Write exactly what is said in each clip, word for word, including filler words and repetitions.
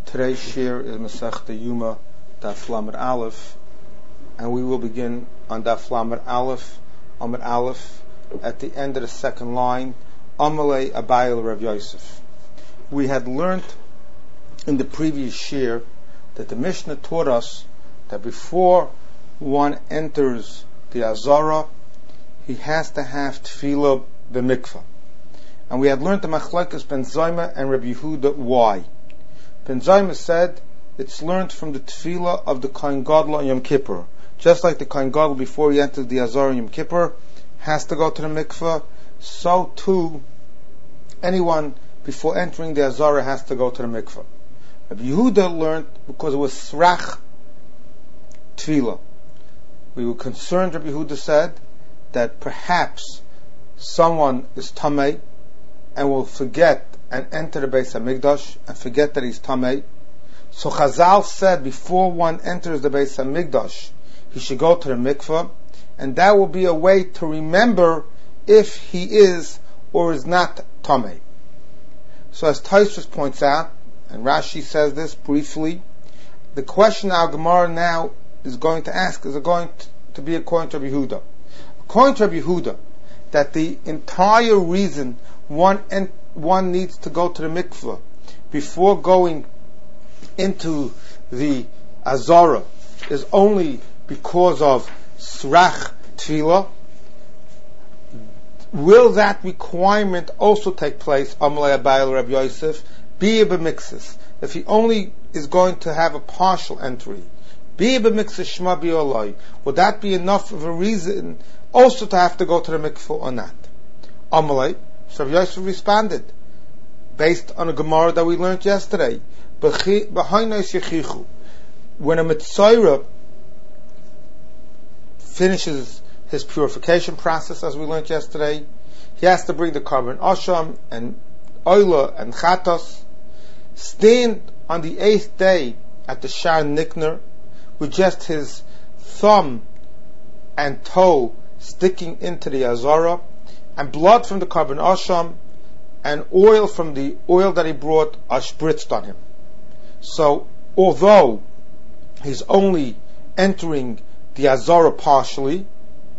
Today's shir is Masechta Yuma, Daf Lamed Aleph, and we will begin on Daf Lamed Aleph, Amud Aleph, at the end of the second line, Amalei Abayil Rav Yosef. We had learned in the previous shir that the Mishnah taught us that before one enters the Azara, he has to have Tefillah b'mikvah. And we had learned the Machlekes Ben Zayma and Rabbi Yehuda why. Ben Zayma said it's learned from the Tefillah of the Kohen Gadol on Yom Kippur. Just like the Kohen Gadol before he enters the Azara on Yom Kippur has to go to the mikvah, so too anyone before entering the Azara has to go to the mikvah. Rabbi Yehuda learned because it was Srach Tefillah. We were concerned, Rabbi Yehuda said, that perhaps someone is Tamei and will forget and enter the Beis HaMikdash and forget that he's Tamei. So Chazal said before one enters the Beis HaMikdash, he should go to the mikvah, and that will be a way to remember if he is or is not Tamei. So as Tosfos points out, and Rashi says this briefly, the question our Gemara now is going to ask is going to be according to Rabbi Yehuda. According to Rabbi Yehuda, that the entire reason one en- one needs to go to the mikveh before going into the Azara is only because of Srach Tefillah. Will that requirement also take place, Amalei Abayil Rav Yosef, be b'mikzas? If he only is going to have a partial entry, be b'mikzas Shema B'Olai, would that be enough of a reason also to have to go to the mikveh or not? Amalei, so Rav Yosef responded, based on a Gemara that we learned yesterday, when a Mitzayra finishes his purification process, as we learned yesterday, he has to bring the carbon asham and oila and chatos, stand on the eighth day at the Shar Nikner with just his thumb and toe sticking into the Azara, and blood from the carbon asham and oil from the oil that he brought are spritzed on him. So, although he's only entering the Azara partially,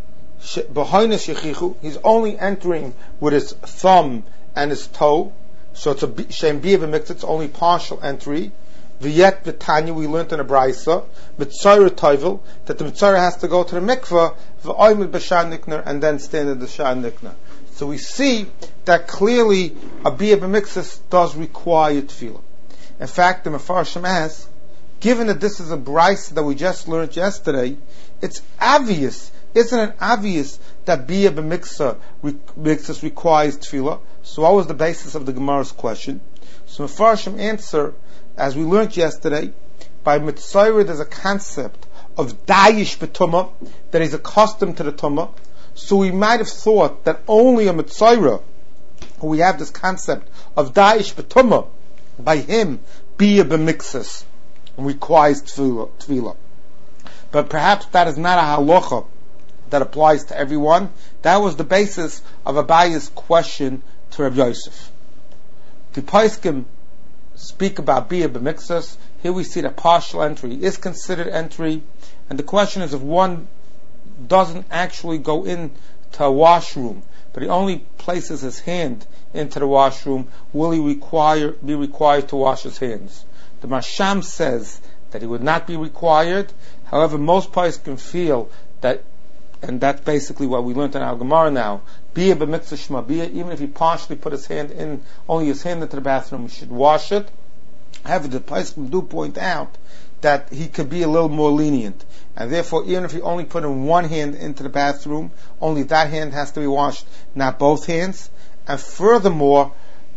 he's only entering with his thumb and his toe, so it's a shem b'yeh b'mikzah, it's only partial entry. V'yet b'tanya, we learned in a brayso, mitzayra toivel, that the mitzayra has to go to the mikveh, v'oymid b'shar nikner, and then stand in the shar nikner. So we see that clearly a b'yeh b'mikzah does require tefillah. In fact, the Mefarshim asks, given that this is a brayso that we just learned yesterday, it's obvious, isn't it obvious that b'yeh b'mikzah requires tefillah? So what was the basis of the Gemara's question? So Mefarshim answer, as we learned yesterday, by Mitzayra there's a concept of dayish b'tumah, that he's accustomed to the tumah. So we might have thought that only a Mitzayra, who we have this concept of dayish b'tumah, by him, b'yeh b'mikzas, requires tefillah. But perhaps that is not a halacha that applies to everyone. That was the basis of Abaya's question to Rav Yosef. The Poskim speak about b'yeh b'mikzas. Here we see that partial entry is considered entry, and the question is if one doesn't actually go into a washroom, but he only places his hand into the washroom, will he require be required to wash his hands? The Masham says that he would not be required. However, most poskim feel that, and that's basically what we learned in our Gemara now, b'yeh b'mikzah shema b'yeh, even if he partially put his hand in, only his hand into the bathroom, he should wash it. However, the poskim do point out that he could be a little more lenient, and therefore even if he only put in one hand into the bathroom, only that hand has to be washed, not both hands. And furthermore,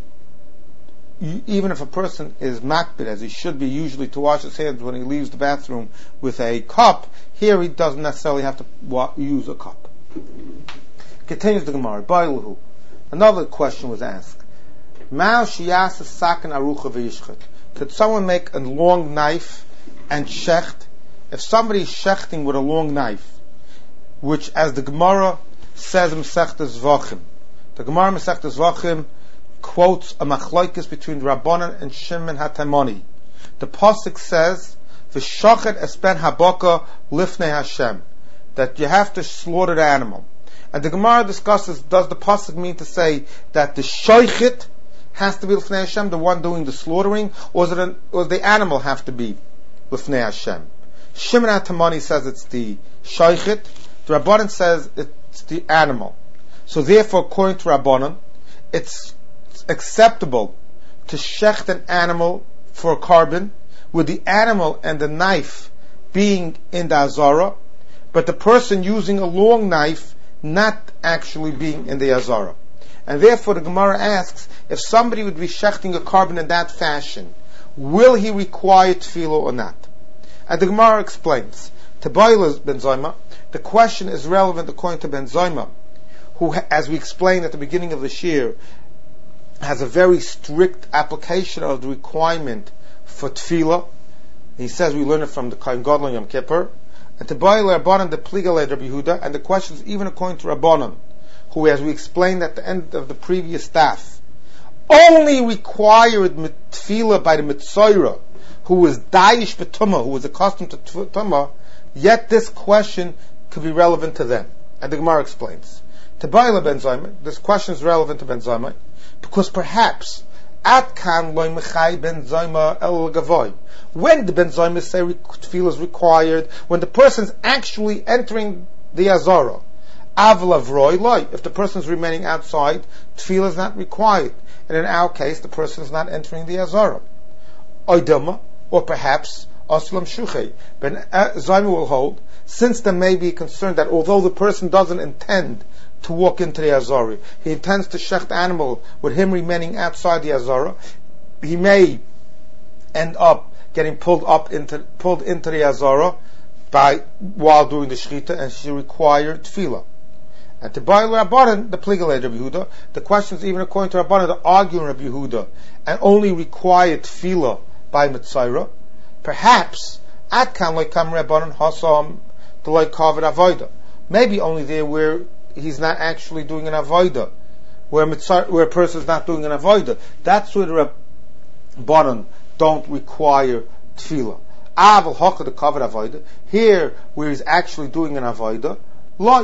even if a person is makbid, as he should be usually to wash his hands when he leaves the bathroom with a cup, here he doesn't necessarily have to wa- use a cup. Continues the Gemara. Bailahu. Another question was asked. Ma'al shiyasa sakan arucha v'yishchet. Could someone make a long knife and shecht? If somebody is shechting with a long knife, which, as the Gemara says in Masechtas Zvachim, the Gemara in Masechtas Zvachim quotes a machlokes between Rabbanan and Shimon HaTemoni. The pasuk says, "V'shochet es ben habaka lifnei Hashem," that you have to slaughter the animal. And the Gemara discusses, does the pasuk mean to say that the shoichet has to be lifnei Hashem, the one doing the slaughtering, or does, it an, or does the animal have to be lifnei Hashem? Shimon HaTamani says it's the shoichet. The Rabbanan says it's the animal. So therefore, according to Rabbanan, it's acceptable to shecht an animal for a carbon, with the animal and the knife being in the Azara, but the person using a long knife not actually being in the Azara. And therefore the Gemara asks, if somebody would be shechting a carbon in that fashion, will he require tefillah or not? And the Gemara explains, Tebaila ben Zoma, the question is relevant according to Ben Zoma, who, as we explained at the beginning of this year, has a very strict application of the requirement for tefillah. He says we learn it from the Kohen Gadol on Yom Kippur. And Tebaila Rabbanan the Pligalei Rabbi Yehuda, and the question is even according to Rabbanan, who, as we explained at the end of the previous staff, only required tefillah by the Mitzorah, who was Dayish B'tumah, who was accustomed to Tumah, yet this question could be relevant to them. And the Gemara explains. Tebaila ben Zoma, this question is relevant to Ben Zoma, because perhaps At kan loy mechai ben Zoma el gavoy. When the ben Zoma say tefillah is required, when the person's actually entering the Azara. Avla vroy loy. If the person's remaining outside, tefillah is not required. And in our case, the person is not entering the Azara. Oidama, or perhaps Aslam Shuchei. Ben Zoma will hold, since there may be concern that although the person doesn't intend to walk into the Azara, he intends to shecht the animal with him remaining outside the Azara, he may end up getting pulled up into pulled into the Azara by while doing the shechita, and she required tefillah. And to buy Rabbanan, the Pligalei Rabbi Yehuda, the questions even according to Rabbanan, the arguing Rabbi Yehuda, and only require tefillah by Mitzayra. Perhaps at kan like kam Rabbanan hasam the like kavod avoda. Maybe only there where he's not actually doing an avoda, where mitzar, where a person is not doing an avoda. That's where the Rabbanan don't require tefillah. Aval haka the kavod avoda. Here, where he's actually doing an avoda, lie.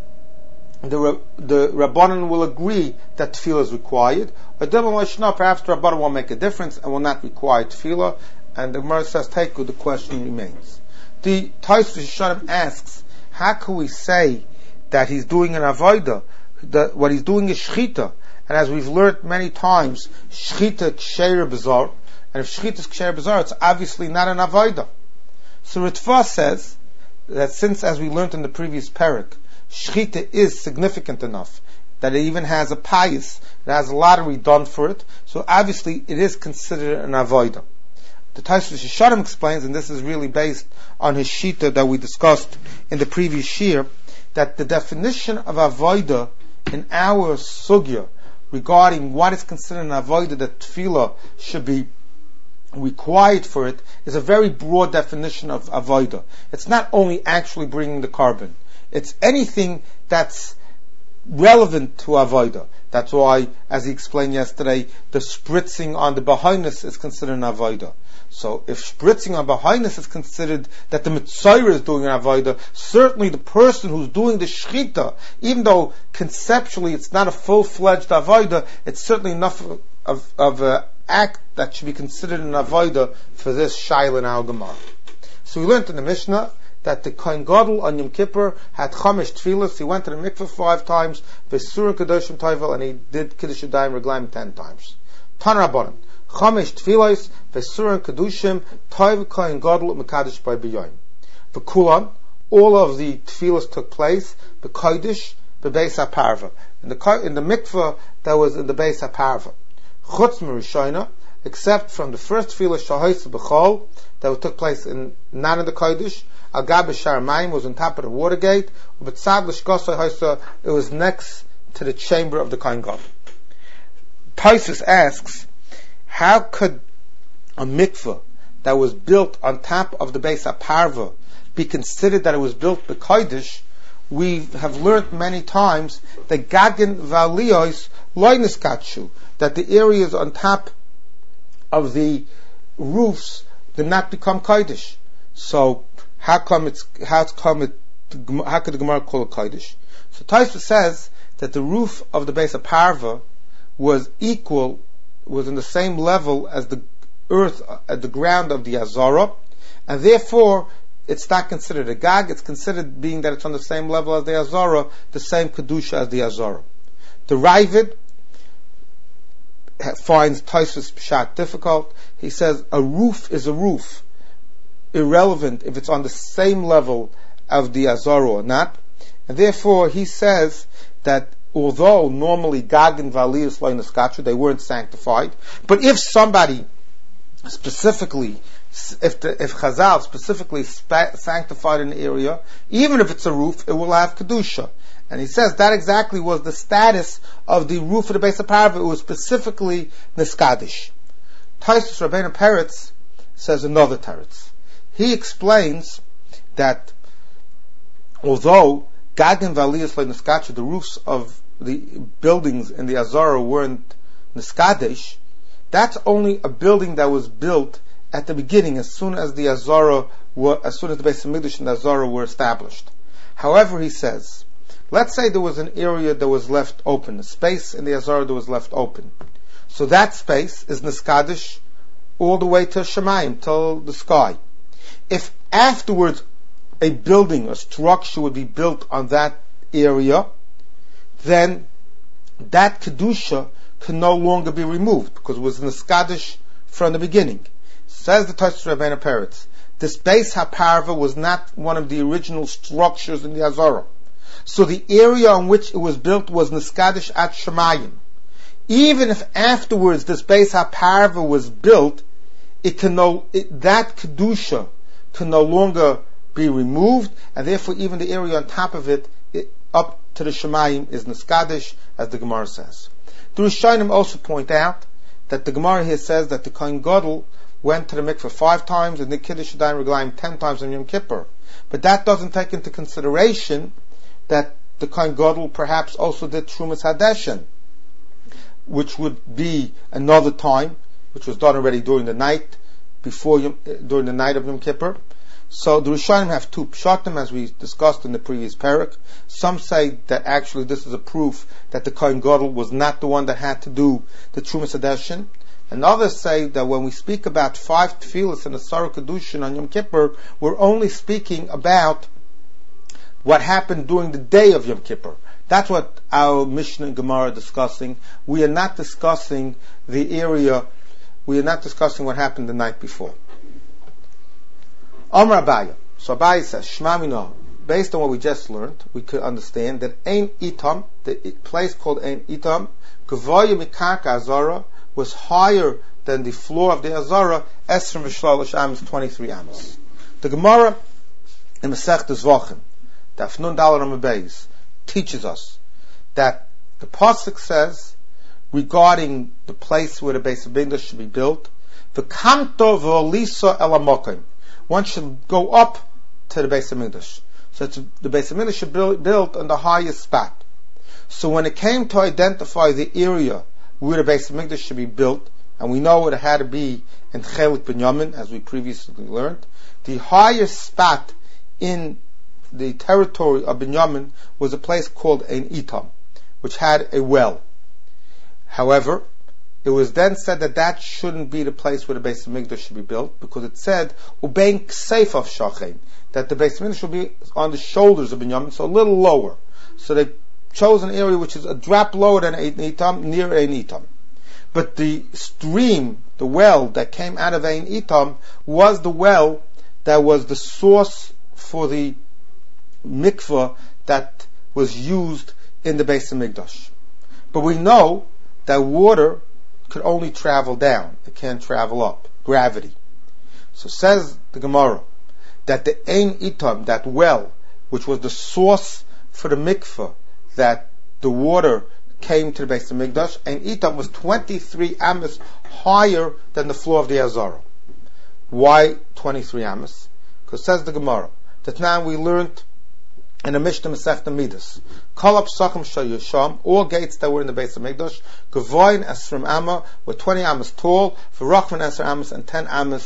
The the Rabbanan will agree that tefillah is required. But perhaps the Rabbanan will make a difference and will not require tefillah. And the Gemara says, "Take the question remains." The Tosfos Yeshanim asks, how can we say that he's doing an avodah? That what he's doing is shechita, and as we've learned many times, shechita ksheira bizar, and if shechita is ksheira bizar, it's obviously not an avodah. So Ritva says that since, as we learned in the previous parak, shechita is significant enough that it even has a pious, it has a lottery done for it, so obviously it is considered an avodah. The Tosfos Yeshanim explains, and this is really based on his shita that we discussed in the previous year, that the definition of avodah in our sugya regarding what is considered an avodah, that tefillah should be required for it, is a very broad definition of avodah. It's not only actually bringing the carbon; it's anything that's relevant to avodah. That's why, as he explained yesterday, the spritzing on the behinus is considered an avodah. So if spritzing on behinus is considered that the Mitzayra is doing an avodah, certainly the person who's doing the shechita, even though conceptually it's not a full-fledged avodah, it's certainly enough of, of, of an act that should be considered an avodah for this shaila in our Gemara. So we learned in the Mishnah that the Kohen Gadol on Yom Kippur had chamish tefillas. He went to the mikveh five times, v'surah kadoshim toivel, and he did kiddush yadayim reglaim ten times. Tan Rabbanan. Chamish tefillos, v'surah kadoshim, toiv Kohen Gadol mekadosh by b'yoyim. V'kulan, all of the tefillas took place, b'kodesh, b'beis ha'parva. In the, in the mikveh that was in the beis ha'parva. Chutz m'rishayna, except from the first tefillah shahos b'chol, that took place in, not in the kodesh, Al Gab Sharamayim was on top of the water gate, but Tzad L'Shkosai Haisa, it was next to the chamber of the Kohen Gadol. Tosfos asks, how could a mikveh that was built on top of the Beis HaParva be considered that it was built b'kodesh? We have learned many times that Gagin V'Aliyos Loinis Katshu, that the areas on top of the roofs did not become Kodesh. So how come it's how come it how could the Gemara call it Kodesh? So Tosfos says that the roof of the base of Parva was equal, was in the same level as the earth at the ground of the Azara, and therefore it's not considered a Gag. It's considered, being that it's on the same level as the Azara, the same Kedusha as the Azara. The Ravid finds Tosfos Pshat difficult. He says a roof is a roof, irrelevant if it's on the same level of the Azara or not. And therefore he says that although normally Gag and Valiyus Loinaskachu, they weren't sanctified, but if somebody specifically, if the, if Chazal specifically spa- sanctified an area, even if it's a roof, it will have Kedusha. And he says that exactly was the status of the roof of the base of Parva. It was specifically Niskadish. Tosfos Rabbeinu Peretz says another teretz. He explains that although Gag and Valiyus like Niskachu, the roofs of the buildings in the Azara weren't Niskadesh, that's only a building that was built at the beginning, as soon as the Azara were, as soon as the Beis Hamikdash and the Azara were established. However, he says, let's say there was an area that was left open, a space in the Azara that was left open. So that space is Niskadish all the way to Shemayim, till the sky. If afterwards a building, a structure would be built on that area, then that Kedusha can no longer be removed, because it was Niskadish from the beginning. Says the Tosfos Rabbeinu Peretz, this Beis HaParva was not one of the original structures in the Azara. So the area on which it was built was Niskadish at Shemayim. Even if afterwards this Beis HaParva was built, it can no, it, that Kedusha can no longer be removed, and therefore even the area on top of it, it up to the Shemayim, is Niskadish, as the Gemara says. The Rishonim also point out that the Gemara here says that the Kohen Gadol went to the mikveh five times and the Kiddush Yadayim Reglaim ten times on Yom Kippur. But that doesn't take into consideration that the Kohen Gadol perhaps also did Trumas Hadeshin, which would be another time, which was done already during the night, before Yom, during the night of Yom Kippur. So the Rishonim have two pshatim, as we discussed in the previous parak. Some say that actually this is a proof that the Kohen Gadol was not the one that had to do the Trumas Hadeshin. And others say that when we speak about five tefillas and a Sarah Kedushin on Yom Kippur, we're only speaking about what happened during the day of Yom Kippur. That's what our Mishnah and Gemara are discussing. We are not discussing the area, we are not discussing what happened the night before. Amar Abaya. So Abaya says, Shema Mino, based on what we just learned, we could understand that Ein Itam, the place called Ein Itam, Gavoya Mikarka Azara, was higher than the floor of the Azara, Esrim V'Shlalish Amos, twenty-three Amos. The Gemara in Masechtas Zvachim, Daf Nun Daled Amud Beis, teaches us that the pasuk says regarding the place where the Beis Hamikdash should be built, V'kamto v'olisa el hamokim, one should go up to the Beis Hamikdash. So it's, the Beis Hamikdash should be built on the highest spot. So when it came to identify the area where the Beis Hamikdash should be built, and we know it had to be in Chelik Binyamin, as we previously learned, the highest spot in the territory of Binyamin was a place called Ein Itam, which had a well. However, it was then said that that shouldn't be the place where the Beis Hamikdash should be built, because it said Ubein Kseif of Shachem, that the Beis Hamikdash should be on the shoulders of Binyamin, so a little lower. So they chose an area which is a drop lower than Ein Itam, near Ein Itam. But the stream, the well that came out of Ein Itam, was the well that was the source for the mikveh that was used in the Beis Hamikdash. But we know that water could only travel down; it can't travel up. Gravity. So says the Gemara that the Ein Itam, that well, which was the source for the mikveh, that the water came to the Beis Hamikdash, and Itam was twenty-three amos higher than the floor of the Azara. Why twenty-three amos? Because says the Gemara that now we learned in the Mishnah Masechta Midas, Kol Psachim Shayusham, all gates that were in the Beis Hamikdash, Gavoin Esrim Amma, were twenty amos tall, V'Rachman Esrim Amos, and ten amos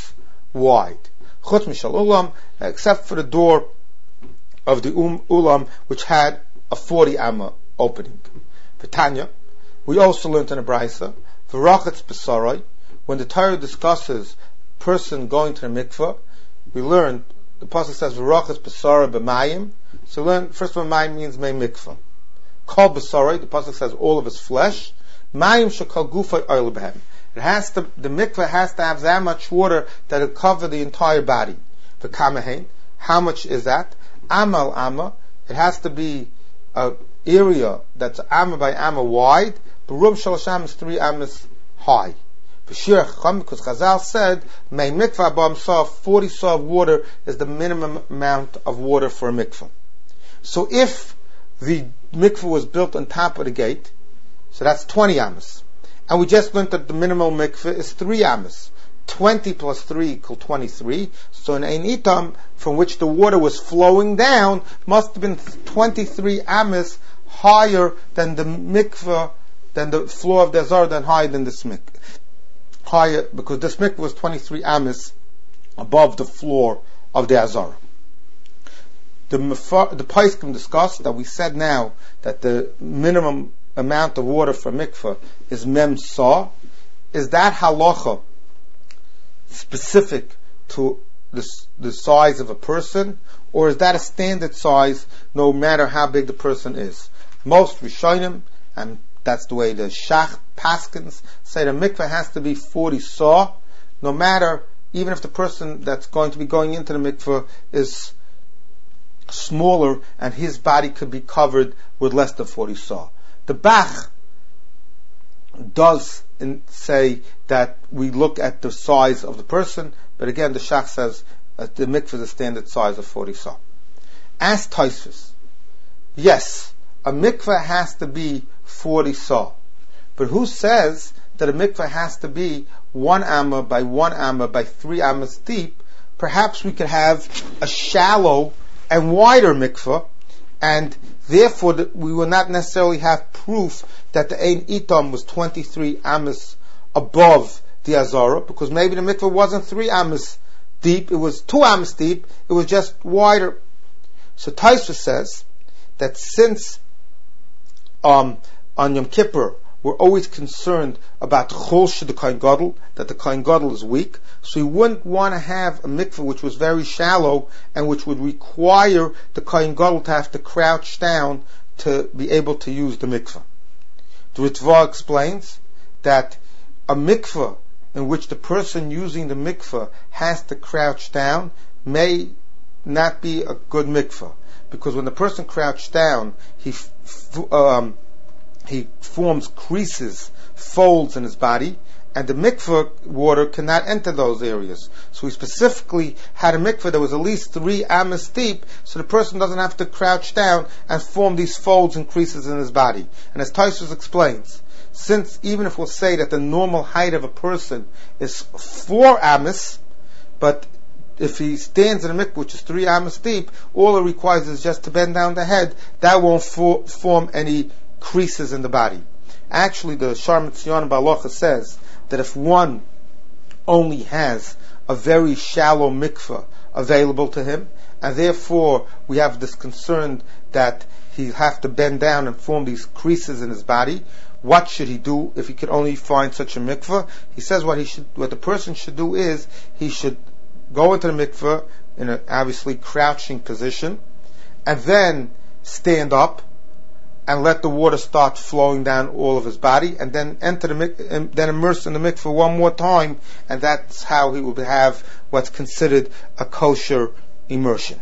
wide. Chutz mishal ulam, except for the door of the um, ulam, which had a forty amma opening. V'tanya, we also learned in a brayso, v'rachatz b'sarai, when the Torah discusses person going to the mikveh, we learned, the pasuk says, v'rachatz b'sarai b'mayim, so learn, first of all, mayim means may mikveh. Kol b'sarai, the pasuk says all of his flesh, mayim shekal gufay oil b'hem. It has to, the mikveh has to have that much water that will cover the entire body. The kamahain, how much is that? Amal amma, it has to be an area that's amma by amma wide, but rum shalasham is three ammas high. B'shir chacham, because Chazal said, may mikveh abam saw forty saw of water is the minimum amount of water for a mikveh. So if the mikveh was built on top of the gate, so that's twenty ammas. And we just learned that the minimal mikveh is three ammas. twenty plus three equal twenty-three. So an ein itam, from which the water was flowing down, must have been twenty-three ammas higher than the mikveh, than the floor of the azar, than higher than this mikveh. Higher, because this mikveh was twenty-three ammas above the floor of the azar. The, the Paiskim discussed that we said now that the minimum amount of water for mikveh is mem sa. Is that halacha specific to the, the size of a person, or is that a standard size no matter how big the person is? Most Rishonim, and that's the way the Shach Paskins say, the mikveh has to be forty sa, no matter, even if the person that's going to be going into the mikveh is smaller and his body could be covered with less than forty sa. The Bach does in, say that we look at the size of the person, but again the Shach says uh, the mikveh is a standard size of forty sa. As Tosfos, yes, a mikveh has to be forty sa, but who says that a mikveh has to be one amma by one amma by three ammas deep? Perhaps we could have a shallow and wider mikveh, and therefore the, we will not necessarily have proof that the ein itam was twenty-three ammas above the azara, because maybe the mikveh wasn't three ammas deep, it was two ammas deep, it was just wider. So Tosfos says that since um, on Yom Kippur we're always concerned about chol the Kohen Gadol, that the Kohen Gadol is weak, so we wouldn't want to have a mikveh which was very shallow and which would require the Kohen Gadol to have to crouch down to be able to use the mikveh. The Ritva explains that a mikveh in which the person using the mikveh has to crouch down may not be a good mikveh, because when the person crouches down, he f- um, he forms creases, folds in his body, and the mikveh water cannot enter those areas. So he specifically had a mikveh that was at least three ammas deep, so the person doesn't have to crouch down and form these folds and creases in his body. And as Tosfos explains, since even if we'll say that the normal height of a person is four ammas, but if he stands in a mikveh which is three ammas deep, all it requires is just to bend down the head. That won't for, form any creases in the body. Actually, the Shar Mitzion Balacha says that if one only has a very shallow mikveh available to him, and therefore we have this concern that he have to bend down and form these creases in his body, what should he do if he could only find such a mikveh? He says what he should, what the person should do is he should go into the mikveh in an obviously crouching position, and then stand up and let the water start flowing down all of his body, and then enter the mik- then immerse in the mikveh one more time, and that's how he will have what's considered a kosher immersion.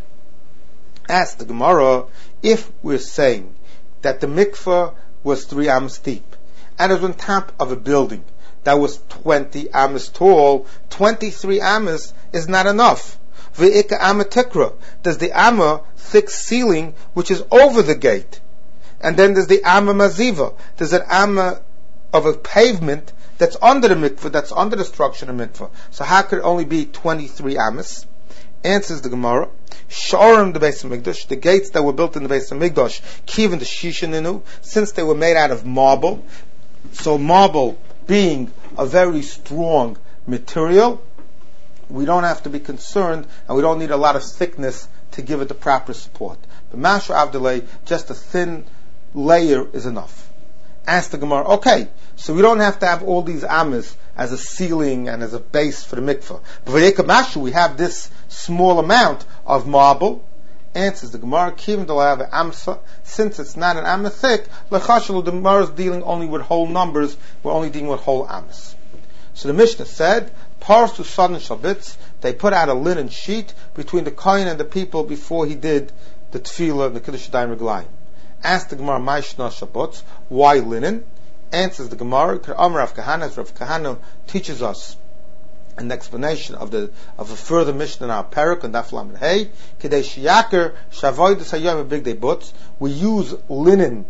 As the Gemara, if we're saying that the mikveh was three ammas deep, and it was on top of a building that was twenty ammas tall, twenty-three ammas is not enough. Ve'ika amma tikra, there's the amma thick ceiling which is over the gate. And then there's the amma maziva. There's an amma of a pavement that's under the mikveh, that's under the structure of the mikveh. So how could it only be twenty-three ammas? Answers the Gemara. Shorim the Beis Hamikdash, the gates that were built in the Beis Hamikdash, kiven the shishaninu, since they were made out of marble. So marble being a very strong material, we don't have to be concerned, and we don't need a lot of thickness to give it the proper support. But Masha Avdelay, just a thin layer is enough. Ask the Gemara, okay, so we don't have to have all these amas as a ceiling and as a base for the mikveh. But for Yekam Mashu, we have this small amount of marble. Answers the Gemara, Kivim Dalav Amsa, since it's not an amma thick, Lechashal, the Gemara is dealing only with whole numbers, we're only dealing with whole amas. So the Mishnah said, Parsu Sadin Shabitz, they put out a linen sheet between the Kohen and the people before he did the Tefillah and the Kiddush Yadayim Reglayim. Ask the Gemara, Maishna Shabbatz, why linen? Answers the Gemara, Amar Rav Kahana, Rav Kahana teaches us an explanation of the of a further Mishnah in our parak and Daf Lamed Hey. Kedei Shiyaker Shavoidus Hayom Big Day Butz. We use linen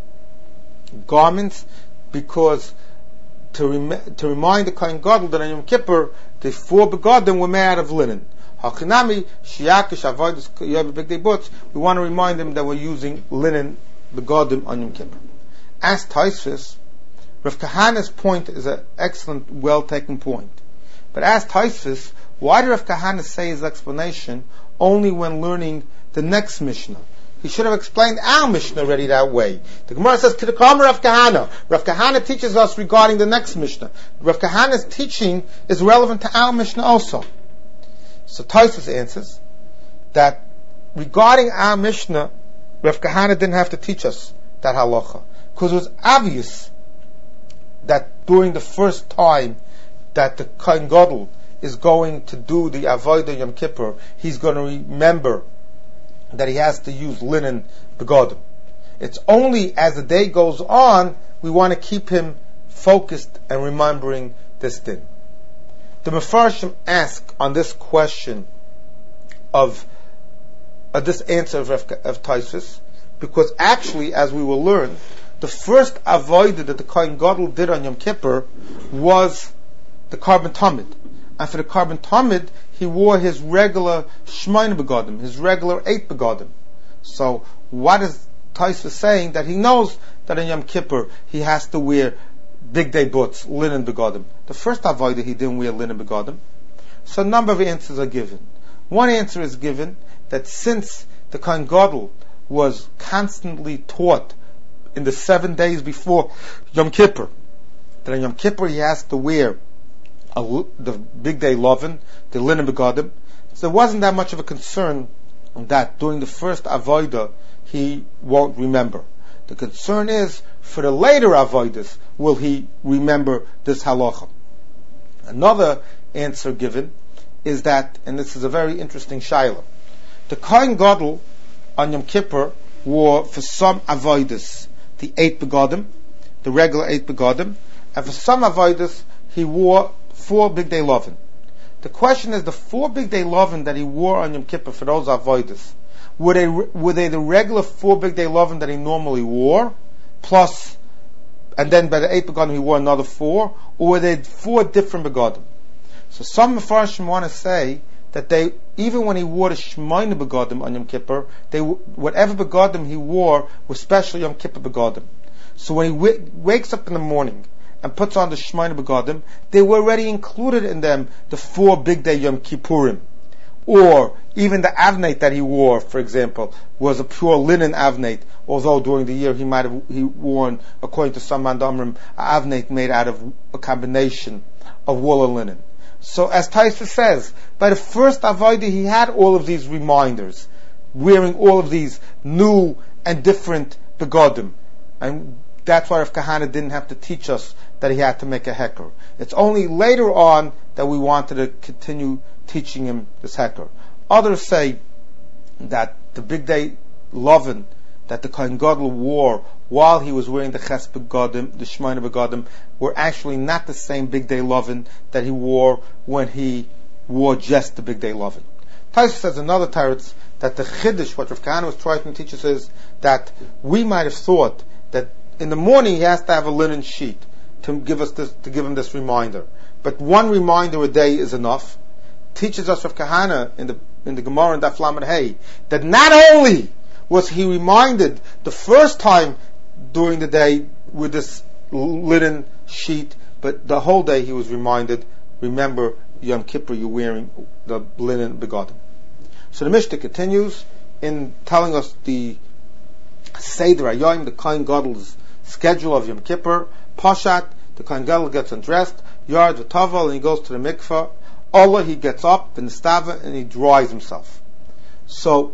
garments because to rem- to remind the Kohen Gadol that on Yom Kippur the four begodim were made out of linen. Hachinami Shiyaker Shavoidus Hayom Big Day Butz. We want to remind them that we're using linen begodim on Yom Kippur. As Taisvis, Rav Kahana's point is an excellent, well taken point. But as Taisvis, why did Rav Kahana say his explanation only when learning the next Mishnah? He should have explained our Mishnah already that way. The Gemara says, Kidakam Rav Kahana. Rav Kahana teaches us regarding the next Mishnah. Rav Kahana's teaching is relevant to our Mishnah also. So Taisvis answers that regarding our Mishnah, Rav Kahana didn't have to teach us that halacha. Because it was obvious that during the first time that the Kohen Gadol is going to do the Avodah Yom Kippur, he's going to remember that he has to use linen begodim. It's only as the day goes on, we want to keep him focused and remembering this din. The Mefarshim ask on this question of uh, this answer of, of Taisvis, because actually, as we will learn, the first avodah that the Kohen Gadol did on Yom Kippur was the Karban Tamid. And for the Karban Tamid, he wore his regular Shemaine begodim, his regular eight begodim. So, what is Taisvis saying? That he knows that on Yom Kippur he has to wear big day boots, linen begodim. The first avodah he didn't wear linen begodim. So, a number of answers are given. One answer is given that since the Kohen Gadol was constantly taught in the seven days before Yom Kippur, that on Yom Kippur he has to wear a, the big day loven, the linen begodim. So there wasn't that much of a concern that during the first avodah he won't remember. The concern is for the later avodas, will he remember this halacha? Another answer given is that, and this is a very interesting shaila, the Kohen Gadol on Yom Kippur wore for some avodas the eight begodim, the regular eight begodim, and for some avodas he wore four big day loven. The question is, the four big day loven that he wore on Yom Kippur for those avodas, were they were they the regular four big day loven that he normally wore, plus, and then by the eight begodim he wore another four, or were they four different begodim? So some Mefarshim want to say that they, even when he wore the Shemaine begodim on Yom Kippur, they whatever begodim he wore was special Yom Kippur begodim. So when he w- wakes up in the morning and puts on the Shemaine begodim, they were already included in them the four big day Yom Kippurim. Or even the avnate that he wore, for example, was a pure linen avnate, although during the year he might have he worn, according to some mandamrim, an avnate made out of a combination of wool and linen. So as Taisvis says, by the first avodah he had all of these reminders, wearing all of these new and different begodim. And that's why Rav Kahana didn't have to teach us that he had to make a heker. It's only later on that we wanted to continue teaching him this heker. Others say that the big day loven that the Kohen Gadol wore while he was wearing the ches begodim, the Shemaine begodim, were actually not the same big day loven that he wore when he wore just the big day loven. Taisvis says another teretz that the chiddush, what Rav Kahana was trying to teach us, is that we might have thought that in the morning he has to have a linen sheet to give us this, to give him this reminder. But one reminder a day is enough. Teaches us Rav Kahana in the in the Gemara and Daf Lamed Hey that not only was he reminded the first time during the day with this linen sheet, but the whole day he was reminded, remember Yom Kippur you're wearing the linen begadim. So the Mishnah continues in telling us the Seder Hayoim, the Kohen Gadol's schedule of Yom Kippur. Pashat, the Kohen Gadol gets undressed, Yard v'Tavel, and he goes to the mikveh. Allah, he gets up in the stava and he dries himself. So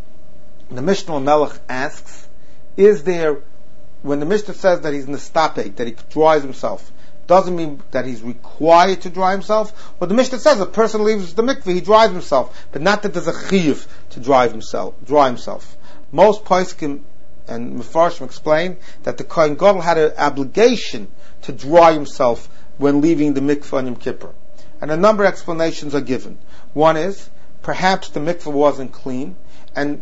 the Mishnah Melech asks, is there, when the Mishnah says that he's nistapek, that he dries himself, doesn't mean that he's required to dry himself. What the Mishnah says, a person leaves the mikveh, he dries himself, but not that there's a chiyuv to dry himself. Dry himself. Most poskim and Mefarshim explain that the Kohen Gadol had an obligation to dry himself when leaving the mikveh on Yom Kippur. And a number of explanations are given. One is, perhaps the mikveh wasn't clean, and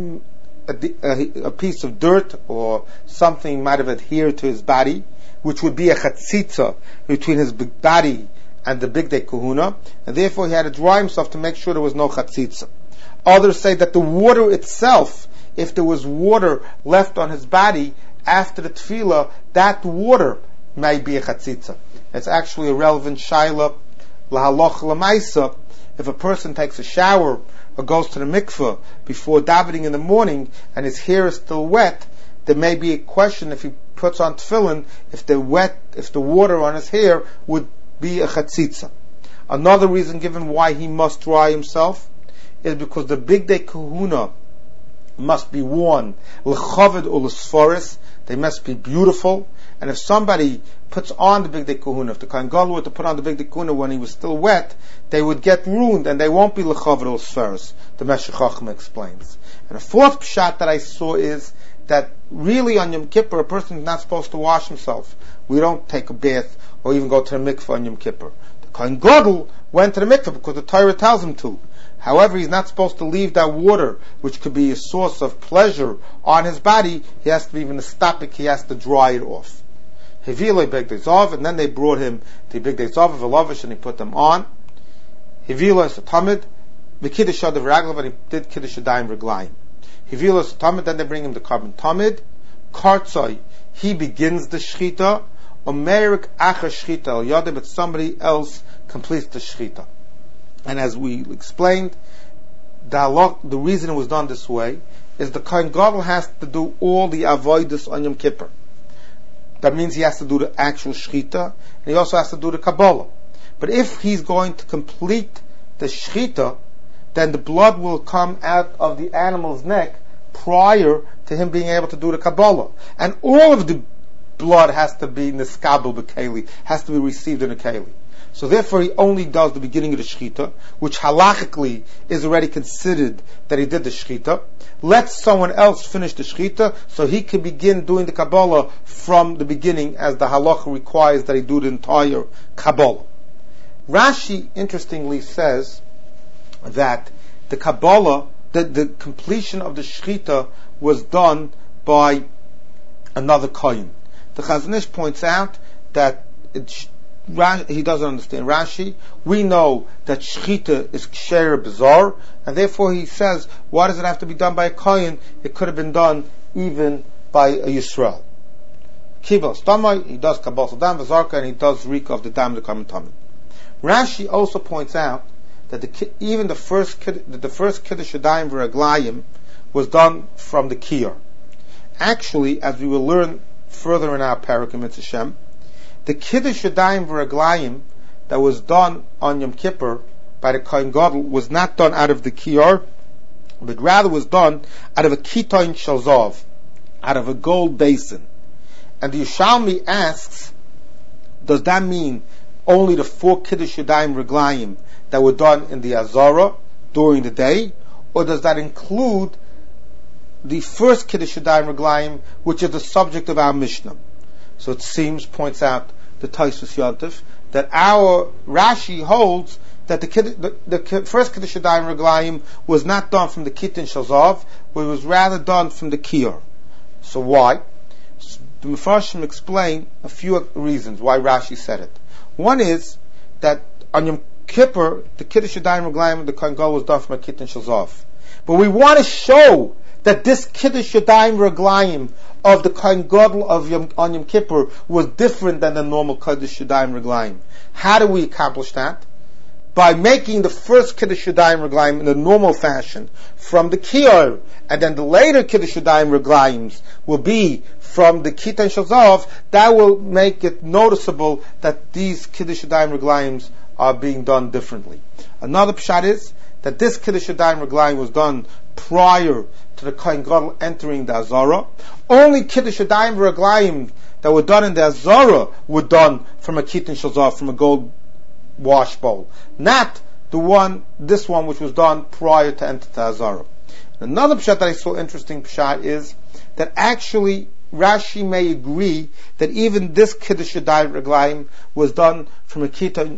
a, a, a piece of dirt or something might have adhered to his body, which would be a chatzitza between his body and the big day kahuna, and therefore he had to dry himself to make sure there was no chatzitza. Others say that the water itself, if there was water left on his body after the tefillah, that water may be a chatzitza. It's actually a relevant shaila lahaloch lamaisa. If a person takes a shower or goes to the mikveh before davening in the morning and his hair is still wet, there may be a question if he puts on tefillin, if the wet, if the water on his hair would be a chatzitza. Another reason given why he must dry himself is because the big day kahuna must be worn l'chaved or l'sforis. They must be beautiful. And if somebody puts on the big day kahuna, if the Kohen Gadol were to put on the big day kahuna when he was still wet, they would get ruined and they won't be l'chaved or l'sforis. The Meshech Chochmah explains. And a fourth pshat that I saw is that really on Yom Kippur a person is not supposed to wash himself. We don't take a bath or even go to the mikveh on Yom Kippur. The Kohen Gadol went to the mikveh because the Torah tells him to. However, he's not supposed to leave that water, which could be a source of pleasure, on his body. He has to be even a stopik, he has to dry it off. Hivilei Bigdei Zav, and then they brought him the Bigdei Zav of Elavish and he put them on. Hivilei Satamid, V'Kiddush Shadav Raglav, and he did Kiddush Yadayim Reglayim. Hivilei Satamid, then they bring him the carbon Tamid. Kartzai, he begins the Shechita. Omerik Acha Shechita El Yadeh, but somebody else completes the Shechita. And as we explained, the, halach, the reason it was done this way is the Kohen Gadol has to do all the avodas on Yom Kippur. That means he has to do the actual shechita, and he also has to do the Kabbalah. But if he's going to complete the shechita, then the blood will come out of the animal's neck prior to him being able to do the Kabbalah. And all of the blood has to be niskabel b'keli, has to be received in a keli. So therefore he only does the beginning of the shechita, which halachically is already considered that he did the shechita. Let someone else finish the shechita so he can begin doing the Kabbalah from the beginning, as the halacha requires that he do the entire Kabbalah. Rashi interestingly says that the Kabbalah, that the completion of the shechita was done by another kohen. The Chazon Ish points out that it he doesn't understand Rashi. We know that shechita is ksher bizarre, and therefore he says, why does it have to be done by a kohen? It could have been done even by a Yisrael. Kibel stamai, he does kabal sadam v'zarka, and he does rika of the dam the karban tamid. Rashi also points out that the, even the first the first kiddush yadayim v'raglayim was done from the kiyar. Actually, as we will learn further in our parak in Mitzvah Shem, the Kiddush Yadayim V'Raglayim that was done on Yom Kippur by the Kohen Gadol was not done out of the kiyar, but rather was done out of a kitoin shalzav, out of a gold basin. And the Yushalmi asks, does that mean only the four Kiddush Yadayim V'Raglayim that were done in the Azara during the day, or does that include the first Kiddush Yadayim V'Raglayim, which is the subject of our Mishnah? So it seems, points out the Tosfos Yontif, that our Rashi holds that the, the, the first Kiddush Yadayim Reglayim was not done from the Kitin Shalzav, but it was rather done from the Kiyar. So why? So the Mefarshim explain a few reasons why Rashi said it. One is that on Yom Kippur, the Kiddush Yadayim Reglayim, the Kohen Gadol was done from a Kitin Shalzav. But we want to show that this Kiddush Yadayim Reglayim of the Kohen Gadol of Yom, on Yom Kippur was different than the normal Kiddush Yadayim Reglayim. How do we accomplish that? by making the first Kiddush Yadayim Reglaim in the normal fashion from the Kiyar, and then the later Kiddush Yadayim Reglaims will be from the Kitan Shalzav, that will make it noticeable that these Kiddush Yadayim Reglaims are being done differently. Another pshat is that this Kiddush Yadayim Reglaim was done prior to the Kohen Gadol entering the Azara. Only Kiddush Yadayim Reglaim that were done in the Azara were done from a Kitan Shalzav, from a gold wash bowl, not the one, this one which was done prior to enter the Azara. Another pshat that I saw interesting pshat is that actually Rashi may agree that even this Kiddush Yadayim Reglaim was done from a Kitan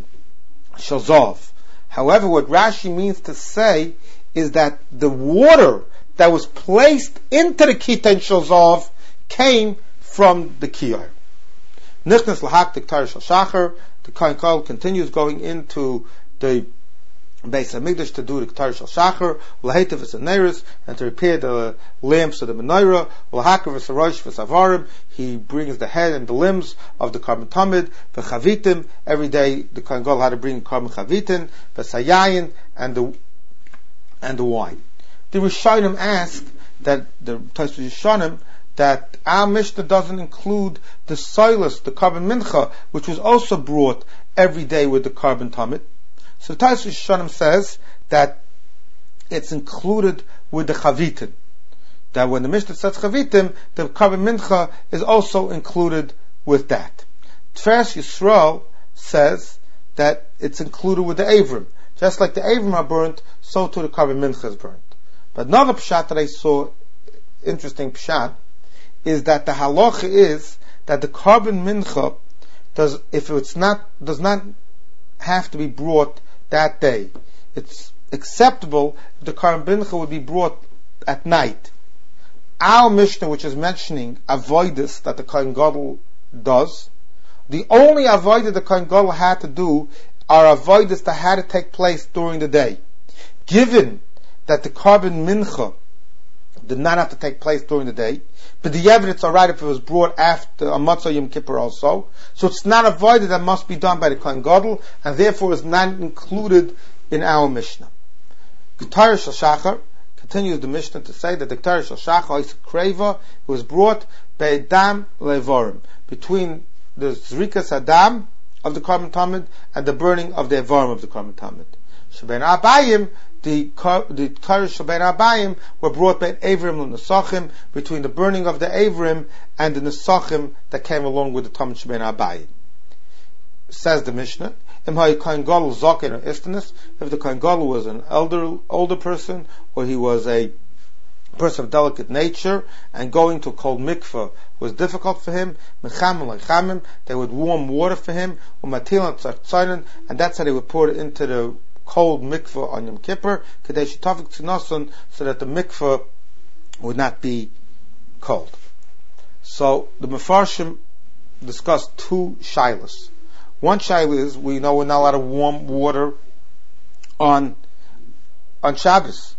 Shalzav. However, what Rashi means to say is that the water that was placed into the Kitan Shalzav came from the Kiyar. Nichnas Lahak the K'tar Shal Shachar, the Kohen Gadol continues going into the Beis HaMikdash to do the K'tar Shal Shachar, L'heitev v'saneris, and to repair the lamps of the menorah, L'hakar v'sarosh v'savarim, he brings the head and the limbs of the carbon tamid, v'chavitim, every day the Kohen Gadol had to bring carbon chavitim, v'sayayin, and the and the wine. The Rishonim ask that the Tosfos Rishonim that our Mishnah doesn't include the soilus, the carbon mincha, which was also brought every day with the carbon tamid. So Tosfos Rishonim says that it's included with the chavitim. That when the Mishnah says chavitim, the carbon mincha is also included with that. Tveres Yisrael says that it's included with the Avrim. Just like the Avrim are burnt, so too the carbon mincha is burnt. But another pshat that I saw, interesting pshat, is that the halacha is that the carbon mincha does, if it's not, does not have to be brought that day. It's acceptable if the carbon mincha would be brought at night. Our Mishnah, which is mentioning avoidus that the Kohen Gadol does, the only avoidus the Kohen Gadol had to do are avoidus that had to take place during the day. Given that the carbon mincha did not have to take place during the day, but the evidence, it's alright if it was brought after a Matzah Yom Kippur also, so it's not avoided, that must be done by the Kohen Gadol, and therefore is not included in our Mishnah. K'tar Shal Shachar continues the Mishnah to say that the K'tar Shal Shachar is kreva, was brought by Adam Levorim, between the Zrikas Adam of the carbon tamid and the burning of the Evorim of the carbon tamid. Shebein Abayim, the the Karish Shebein Abayim were brought by Avrim and Nesachim, between the burning of the Avrim and the Nesachim that came along with the Tamid Shebein Abayim. Says the Mishnah, Im hay Kohen Gadol Zaken or Istanis, if the Kohen Gadol was an elder older person, or he was a person of delicate nature, and going to a cold mikveh was difficult for him, they would warm water for him, and that's how they would pour it into the cold mikveh on Yom Kippur, so that the mikveh would not be cold. So the Mefarshim discussed two shilas. One shilah is, we know we're not allowed to warm water on on Shabbos.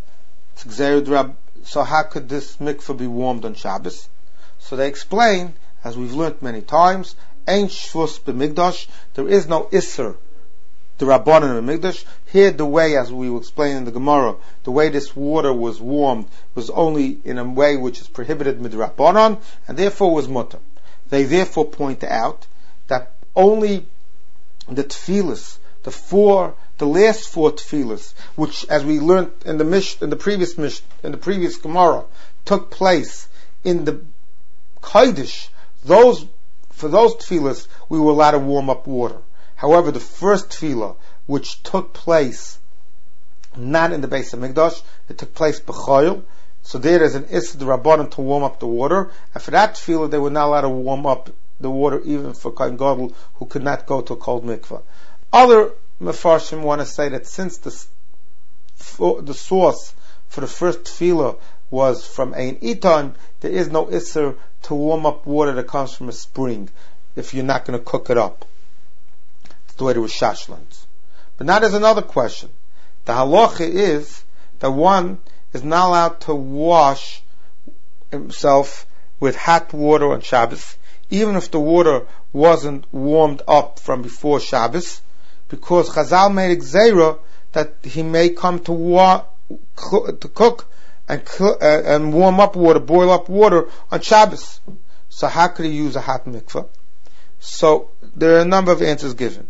So how could this mikveh be warmed on Shabbos? So they explain, as we've learned many times, Ein shvus b'migdash, there is no isser, the rabbanon in migdash. Here, the way, as we will explain in the Gemara, the way this water was warmed was only in a way which is prohibited mid rabbanon, and therefore was mutter. They therefore point out that only the tefillas, the four, the last four tefillas, which, as we learned in the mish, in the previous mish, in the previous Gemara, took place in the Kodesh, those, for those tefillas, we were allowed to warm up water. However, the first tefillah, which took place not in the Beis HaMikdash, it took place b'choil, so there is an issur d'rabbanan to warm up the water, and for that tefillah, they were not allowed to warm up the water even for Kohen Gadol who could not go to a cold mikveh. Other Mefarshim want to say that since the the source for the first tefillah was from Ein Iton, there is no issur to warm up water that comes from a spring if you're not going to cook it up. That's the way there was shashlans. But now there's another question. The halacha is that one is not allowed to wash himself with hot water on Shabbos, even if the water wasn't warmed up from before Shabbos. because Chazal made Gzeira that he may come to wa- to cook and uh, and warm up water, boil up water on Shabbos. So how could he use a hot mikveh? So there are a number of answers given,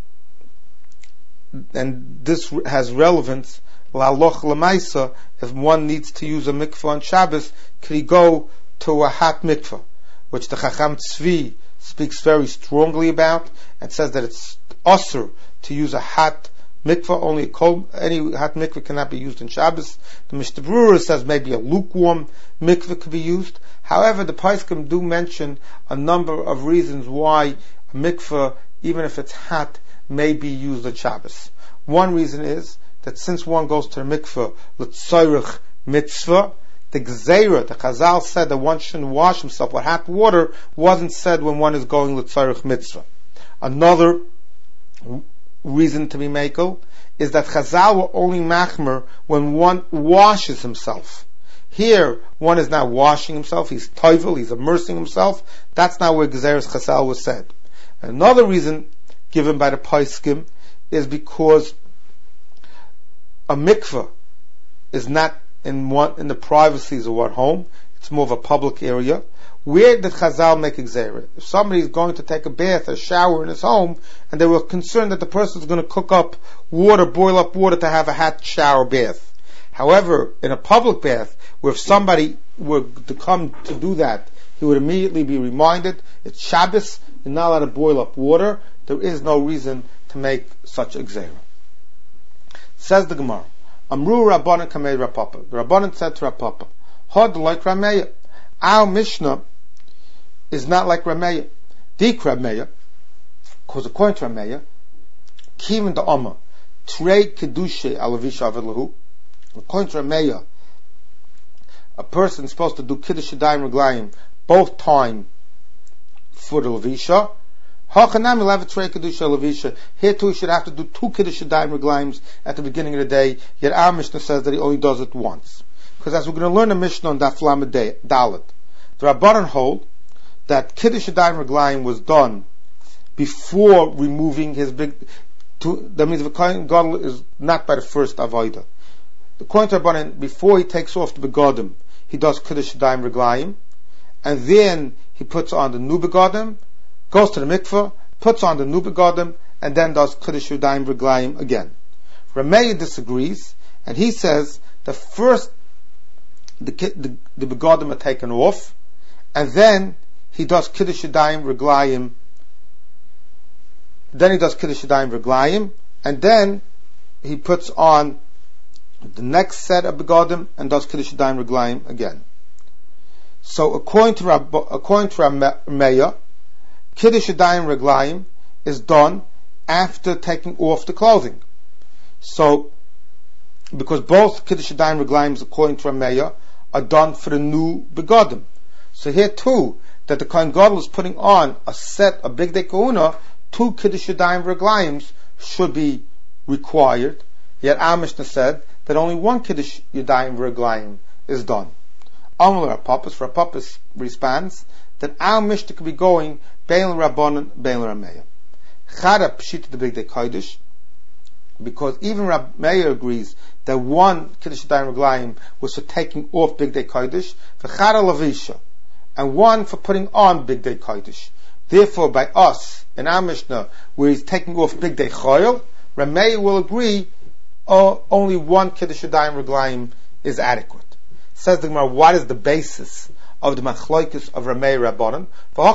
and this has relevance. La'aloch l'maisa, if one needs to use a mikveh on Shabbos, could he go to a hot mikveh, which the Chacham Tzvi speaks very strongly about, and says that it's osur to use a hot mikveh, only a cold, any hot mikveh cannot be used on Shabbos. The Mishnah Berurah says maybe a lukewarm mikveh could be used. However, the Poskim do mention a number of reasons why a mikveh, even if it's hot, may be used on Shabbos. One reason is that since one goes to the mikveh l'tzorich mitzvah, the gzeira, the Chazal said that one shouldn't wash himself with hot water, wasn't said when one is going l'tzorich mitzvah. Another reason to be makel is that Chazal were only machmer when one washes himself. Here, one is not washing himself, he's toivel, he's immersing himself. That's not where Gezeres Chazal was said. Another reason given by the Poskim is because a mikveh is not in one, in the privacies of one home, it's more of a public area. Where did Chazal make Gzeira? If somebody is going to take a bath, a shower in his home, and they were concerned that the person is going to cook up water, boil up water to have a hot shower bath. However, in a public bath, where if somebody were to come to do that, he would immediately be reminded, it's Shabbos, you're not allowed to boil up water, there is no reason to make such a Gzeira. Says the Gemara, Amru Rabbanan Kamei Rapapa. The Rabbanan said to Rapapa, Hod like Rameya. Our Mishnah is not like Rameya. Dik Rameya, because according to Rameya, Kivin the Amma, Trei Kedushe Alavisha Avelahu. According to Rameya, a person is supposed to do Kiddush Yadayim Reglayim both time for the Levisha. Hachanam will have a Trei Kedusha Levisha. Here too, he should have to do two Kiddush Yadayim Reglayim at the beginning of the day. Yet our Mishnah says that he only does it once. Because as we're going to learn a Mishnah on Daf Lamed Dalet, the Rabbanan hold that Kiddush Yadayim Reglayim was done before removing his big. To, that means the Kohen Gadol is not by the first Avodah. According to Rabbanan, before he takes off the begodim, he does Kiddush Yadayim Reglayim, and then he puts on the new begodim, goes to the mikveh, puts on the new begodim, and then does Kiddush Yadayim Reglayim again. Rameya disagrees, and he says the first the the, the begodim are taken off, and then he does Kiddush Yadayim Reglayim. Then he does Kiddush Yadayim Reglayim, and then he puts on the next set of begodim and does Kiddush Yadayim Reglayim again. So according to Rab, according to Rameya, Kiddush Yadayim Reglayim is done after taking off the clothing. So, because both Kiddush Yadayim Reglayim, according to Rameya, are done for the new begodim. So here too, that the Kohen Gadol is putting on a set of Big Day Kahuna, two Kiddush Yadayim Reglayim should be required. Yet our Mishnah said that only one Kiddush Yadayim Reglayim is done. Amar Rapapus, Rapapus responds that our Mishnah could be going Bein Rabbanan, Bein Rameya. Chada Pshita the Big Day Kodesh, because even Rameya agrees that one Kiddush Yadayim Reglayim was for taking off Big Day Kodesh, for Chada Lavisha, and one for putting on Big Day Kodesh. Therefore, by us in our Mishnah, where he's taking off Big Day Choyel, Rameya will agree uh, only one Kiddush Yadayim Reglayim is adequate. Says the Gemara, what is the basis of the Machloikis of Rameya Rabbanan?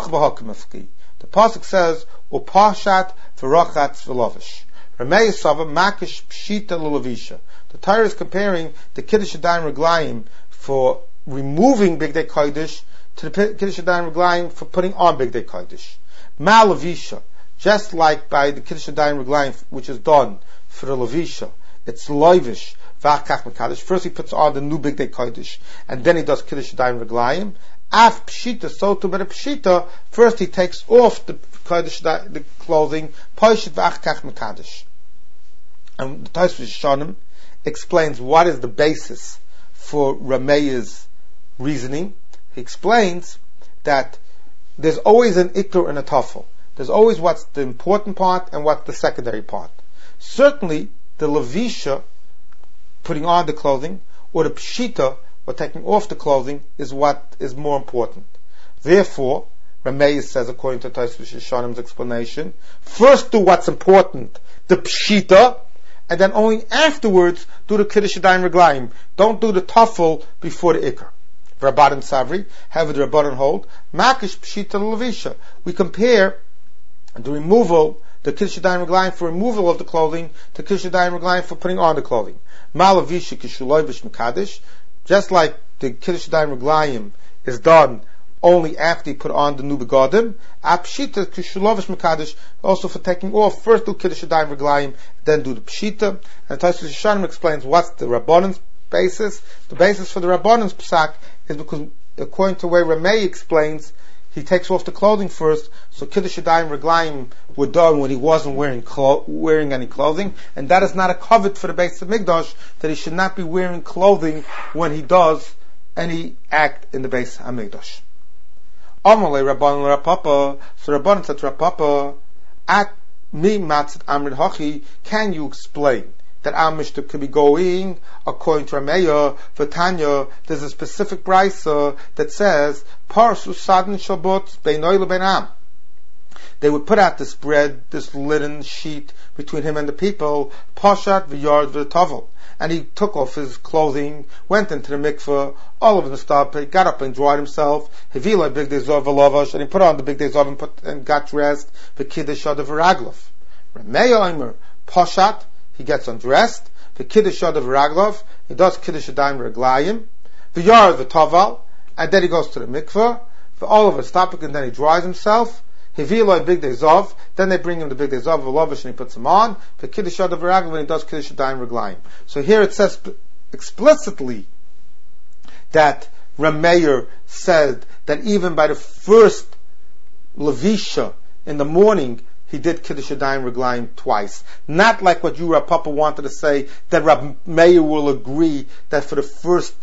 The pasuk says, "Upashat v'rochatz v'lovish." Rameya Sava Makish Pshita Lulavisha. The Torah is comparing the Kiddush Yadayim Reglayim for removing Big Day Kodesh to the Kiddush Yadayim Reglayim for putting on Big Day Kodesh. Ma'lavisha, just like by the Kiddush Yadayim Reglayim, which is done for the Lavisha, it's loivish. First he puts on the new Big Day Kodesh, and then he does Kiddush Yadayim Reglayim. Af Pshita, so to but a Pshita, first he takes off the Kodesh, the clothing, Poishet v'achkach mekadesh. And the Tosfos Shonim explains what is the basis for Rameya's reasoning. He explains that there's always an ikr and a tafel. There's always what's the important part and what's the secondary part. Certainly, the levisha, putting on the clothing, or the pshita, or taking off the clothing, is what is more important. Therefore, Rameir says, according to Tosfos Yeshanim's explanation, first do what's important, the pshita, and then only afterwards do the Kiddush Yadayim Reglayim. Don't do the tafel before the ikar. Rabbanan Savri, however the Rabbanan hold, Makish Pshita Levisha. We compare the removal, the Kiddush Yadayim Reglayim for removal of the clothing, to Kiddush Yadayim Reglayim for putting on the clothing. Malavisha Kishuloivish Mekadesh, just like the Kiddush Yadayim Reglayim is done only after you put on the new begadim, Apshita Kishulovish Mekadesh, also for taking off, first do Kiddush Yadayim Reglayim, then do the Pshita. And Tosfos Yeshanim explains what's the Rabbanan's basis. The basis for the Rabbanan's psak is because, according to the way Ramey explains, he takes off the clothing first, so Kiddush Yadayim Reglayim were done when he wasn't wearing clo- wearing any clothing, and that is not a covet for the Beis HaMikdash, that he should not be wearing clothing when he does any act in the Beis HaMikdash. Amalei Rabbanan Rapapa, so Rabbanan said to Rapapa, at mi matzat amrid hachi, can you explain that our Mishnah could be going according to Rameya, for Tanya, there's a specific brisa that says, Parsu Sadin Shabbat Beinoi Lebenam. They would put out this bread, this linen sheet between him and the people, Pashat V'yard V'tavel. And he took off his clothing, went into the mikveh, all of the stuff, he got up and dried himself, Hevila Big Days of V'lavash, and he put on the Big Days of and put and got dressed, V'kiddush Adav V'raglov. Rameya Omer, Pashat, he gets undressed, the Kiddush Adav Raglov, he does Kiddush Yadayim Reglayim, the Yar the Taval, and then he goes to the mikveh, for all of his topic, and then he dries himself, he Hiviloi Big Day Zov, then they bring him the Big Day Zov, V'lovish, and he puts him on, the Kiddush Adav Raglov, and he does Kiddush Yadayim Reglayim. So here it says explicitly that Rameir said that even by the first Levisha in the morning, he did Kiddush Yadayim Reglayim twice. Not like what you, Rav Papa, wanted to say, that Rav Meir will agree that for the first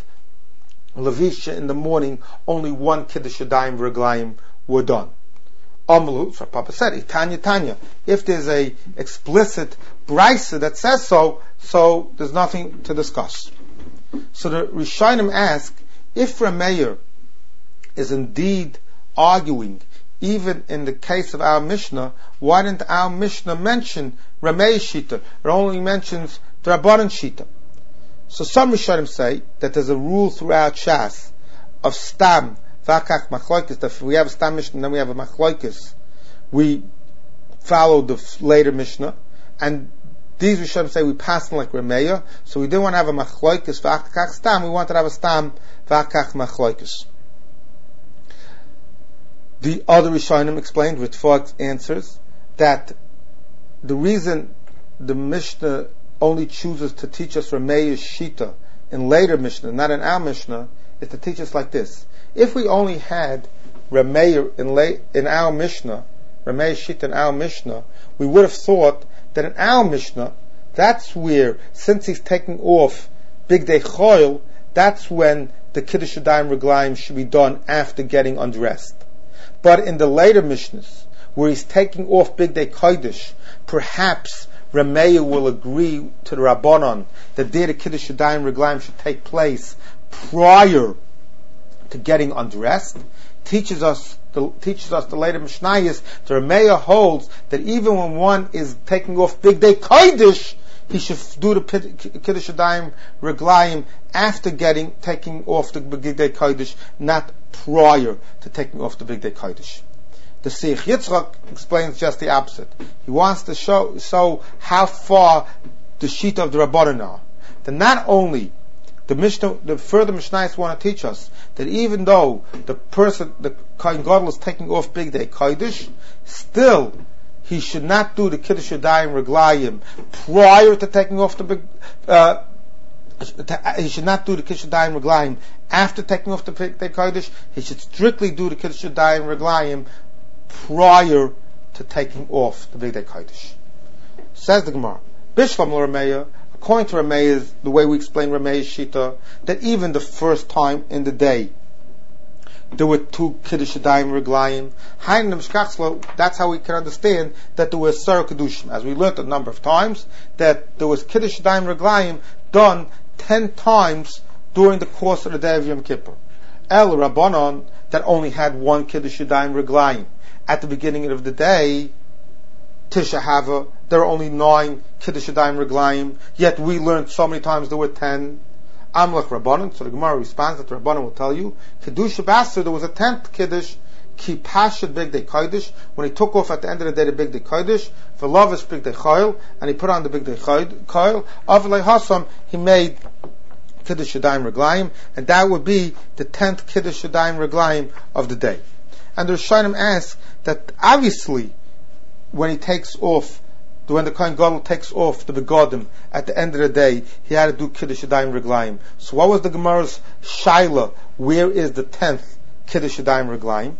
Levisha in the morning, only one Kiddush Yadayim Reglayim were done. Amalu, Rav Papa said, Tanya Tanya. If there's a explicit brisa that says so, so there's nothing to discuss. So the Rishonim ask, if Rav Meir is indeed arguing, even in the case of our Mishnah, why didn't our Mishnah mention Ramei Shita? It only mentions the Rabbanan Shita. So some Rishonim say that there's a rule throughout Shas of Stam, Vakach Machloikis, that if we have a Stam Mishnah and then we have a Machloikis, we follow the later Mishnah, and these Rishonim say we pass them like Rameya, so we didn't want to have a Machloikis Vakach Stam, we wanted to have a Stam Vakach Machloikis. The other Rishonim explained, Ritva answers, that the reason the Mishnah only chooses to teach us Ramei's Shita in later Mishnah, not in our Mishnah, is to teach us like this. If we only had Ramei in, la- in our Mishnah, Ramei's Shita in our Mishnah, we would have thought that in our Mishnah, that's where, since he's taking off Big Day Choil, that's when the Kiddush Yadayim Reglayim should be done after getting undressed. But in the later Mishnahs, where he's taking off Big Day Kodesh, perhaps Rameya will agree to the Rabbanon that there the Kiddush Yadayim Reglayim should take place prior to getting undressed. Teaches us the, teaches us the later Mishnayos, the Rameya holds that even when one is taking off Big Day Kodesh, he should do the Kiddush Yadayim Reglayim after getting taking off the Big Day Kodesh, not prior to taking off the Big Day Kodesh. The Seich Yitzchak explains just the opposite. He wants to show, show how far the Shita of the Rabbanan are. That not only the Mishnah, the further Mishnayos want to teach us that even though the person, the Kohen Gadol, is taking off Big Day Kodesh, still he should not do the Kiddush Yadayim Reglayim prior to taking off the big. Uh, he should not do the Kiddush Yadayim Reglayim after taking off the Big Day Kodesh. He should strictly do the Kiddush Yadayim Reglayim prior to taking off the Big Day Kodesh. Says the Gemara, Bishlam Rameya, according to Rameya, the way we explain Rameya's Shita, that even the first time in the day there were two Kiddush Yadayim Reglayim. Hain Mishkachslo, that's how we can understand that there was Sarah Kedushim. As we learned a number of times, that there was Kiddush Yadayim Reglayim done ten times during the course of the day of Yom Kippur. El Rabbanon, that only had one Kiddush Yadayim Reglayim. At the beginning of the day, Tisha Hava, there are only nine Kiddush Yadayim Reglayim, yet we learned so many times there were ten. Amlach Rabbanon, so the Gemara responds that the Rabbanon will tell you, Kiddush Basar, there was a tenth Kiddush, Ki Pashad Bigdei Kodesh, when he took off at the end of the day the Bigdei Kodesh, V'lavish Bigdei Chayil, and he put on the Bigdei Chayil, Avlei Hasam, he made Kiddush Yadayim Reglayim, and that would be the tenth Kiddush Yadayim Reglayim of the day. And the Rishonim ask that obviously, when he takes off, when the Kohen Gadol takes off the begodim at the end of the day, he had to do Kiddush Yadayim Reglayim. So what was the Gemara's shaila? Where is the tenth Kiddush Yadayim Reglayim?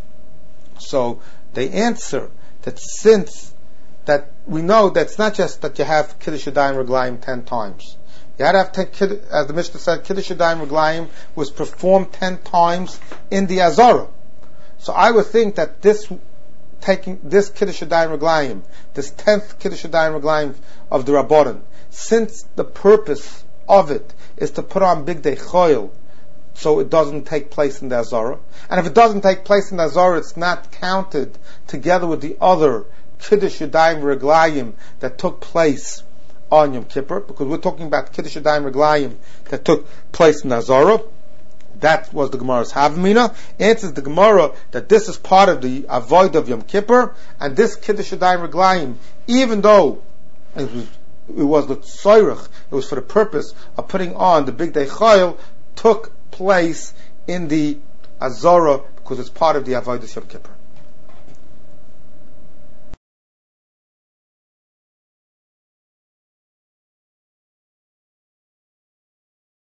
So they answer that since that we know that it's not just that you have Kiddush Yadayim Reglayim ten times. You had to have ten, as the Mishnah said, Kiddush Yadayim Reglayim was performed ten times in the Azara. So I would think that this taking this Kiddush Yadayim Reglayim, this tenth Kiddush Yadayim Reglayim of the Rabbanan, since the purpose of it is to put on Bigdei Chayil, so it doesn't take place in the Azara, and if it doesn't take place in the Azara, it's not counted together with the other Kiddush Yadayim Reglayim that took place on Yom Kippur, because we're talking about Kiddush Yadayim Reglayim that took place in the Azara. That was the Gemara's Havamina. Answers the Gemara that this is part of the Avoid of Yom Kippur, and this Kiddush Yadayim Reglayim, even though it was it was the Tzoyrech, it was for the purpose of putting on the Bigdei Chayil, took place in the Azara because it's part of the Avoid of Yom Kippur.